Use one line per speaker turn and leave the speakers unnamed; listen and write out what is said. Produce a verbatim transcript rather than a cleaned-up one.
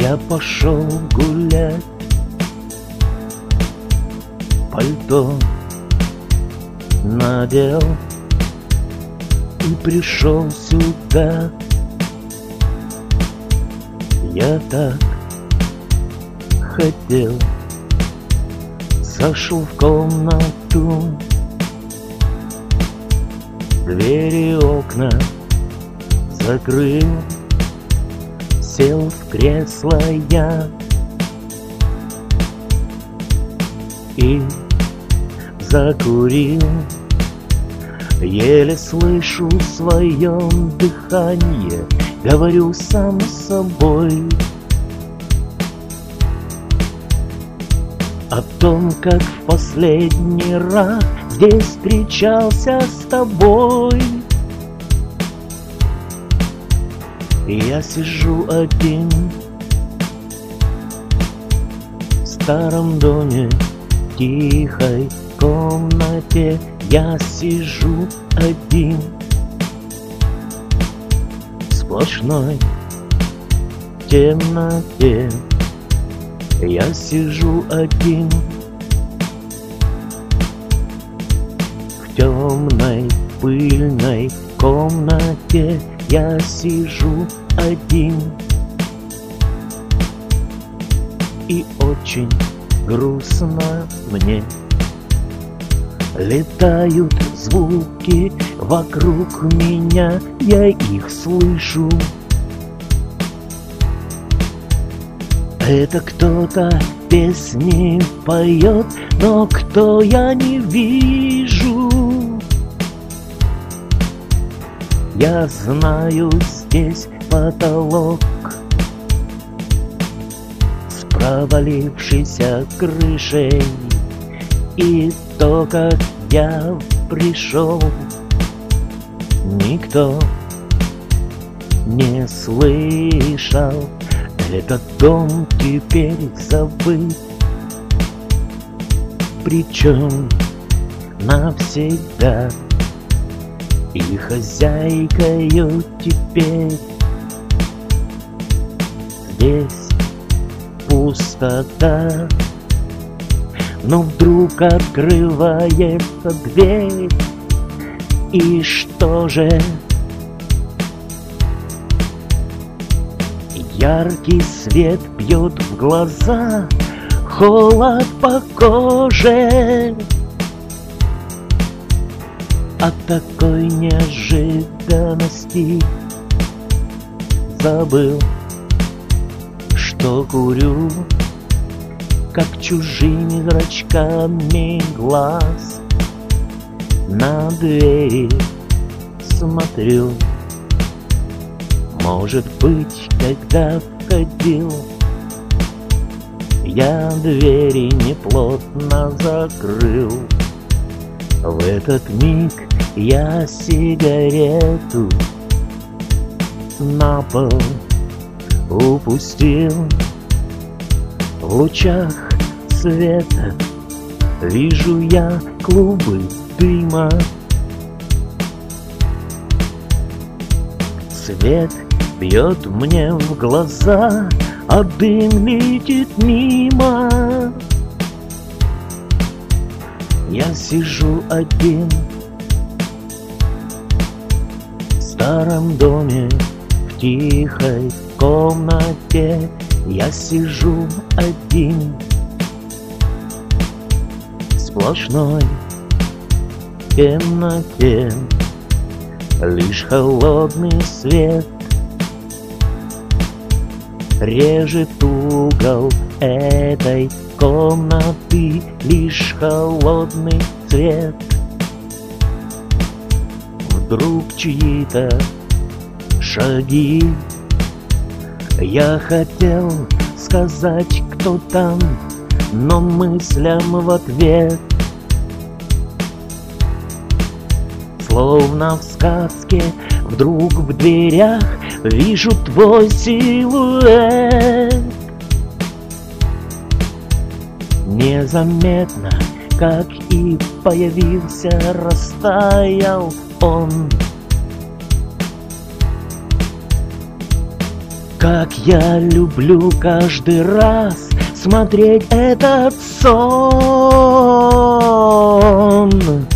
Я пошел гулять, пальто надел и пришел сюда. Я так хотел, зашел в комнату, двери и окна закрыл, сел в кресло я и закурил. Еле слышу в своем дыхании, говорю сам с собой о том, как в последний раз здесь встречался с тобой. И я сижу один в старом доме, в тихой комнате. Я сижу один в сплошной темноте. Я сижу один в темной пыльной комнате. Я сижу один и очень грустно мне. Летают звуки вокруг меня, я их слышу. Это кто-то песни поет, но кто я не вижу. Я знаю, здесь потолок с провалившейся крышей, и то, как я пришел, никто не слышал. Этот дом теперь забыт, причем навсегда. И хозяйкою теперь здесь пустота. Но вдруг открывается дверь, и что же? Яркий свет бьет в глаза, холод по коже. От такой неожиданности забыл, что курю, как чужими зрачками глаз на двери смотрю. Может быть, когда входил, я двери неплотно закрыл. В этот миг я сигарету на пол упустил. В лучах света вижу я клубы дыма. Свет бьет мне в глаза, а дым летит мимо. Я сижу один в старом доме, в тихой комнате. Я сижу один в сплошной темноте. Лишь холодный свет режет угол этой комнаты. Лишь холодный свет. Вдруг чьи-то шаги. Я хотел сказать, кто там, но мыслям в ответ, словно в сказке, вдруг в дверях вижу твой силуэт. Незаметно, как и появился, растаял он. Как я люблю каждый раз смотреть этот сон.